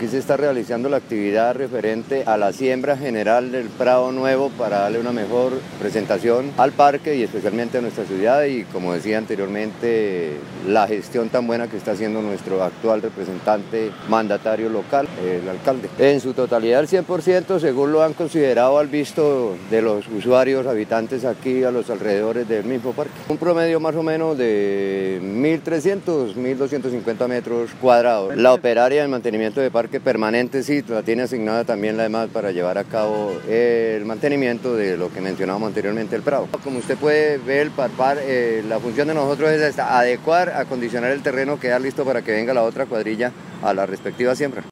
Aquí se está realizando la actividad referente a la siembra general del Prado Nuevo para darle una mejor presentación al parque y especialmente a nuestra ciudad, y como decía anteriormente, la gestión tan buena que está haciendo nuestro actual representante mandatario local, el alcalde. En su totalidad el 100%, según lo han considerado al visto de los usuarios habitantes aquí a los alrededores del mismo parque. Un promedio más o menos de 1.300, 1.250 metros cuadrados. La operaria de mantenimiento de parque permanente sí la tiene asignada también la demás para llevar a cabo el mantenimiento de lo que mencionábamos anteriormente, el Prado. Como usted puede ver, palpar, la función de nosotros es esta: adecuar, acondicionar el terreno, quedar listo para que venga la otra cuadrilla a la respectiva siembra.